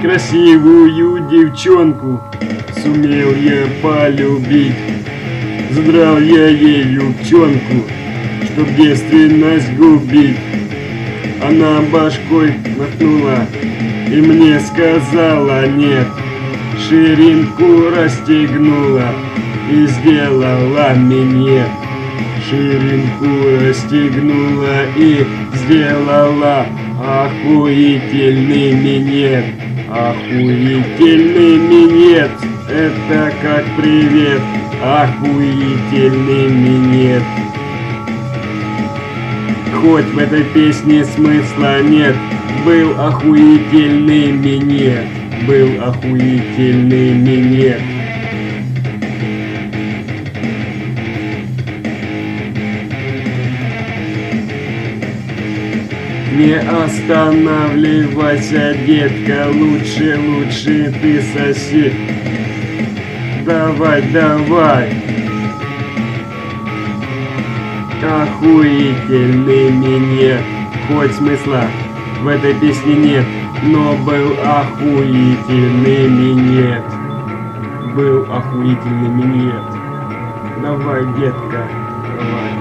Красивую девчонку сумел я полюбить. Задрал я ей юбчонку, чтоб девственность губить. Она башкой махнула и мне сказала нет. Ширинку расстегнула и сделала минет. Ширинку расстегнула и сделала охуительный минет. Охуительный минет, это как привет. Охуительный минет. Хоть в этой песне смысла нет, был охуительный минет. Был охуительный минет. Не останавливайся, детка, лучше ты соси. Давай, давай. Охуительный минет. Хоть смысла в этой песне нет, но был охуительный минет. Был охуительный минет. Давай, детка, давай.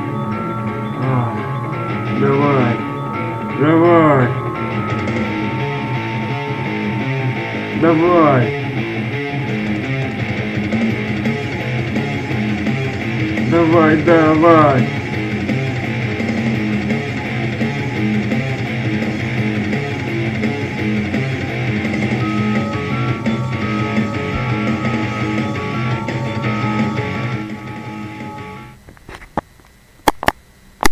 Давай. Давай. Давай. Давай, давай.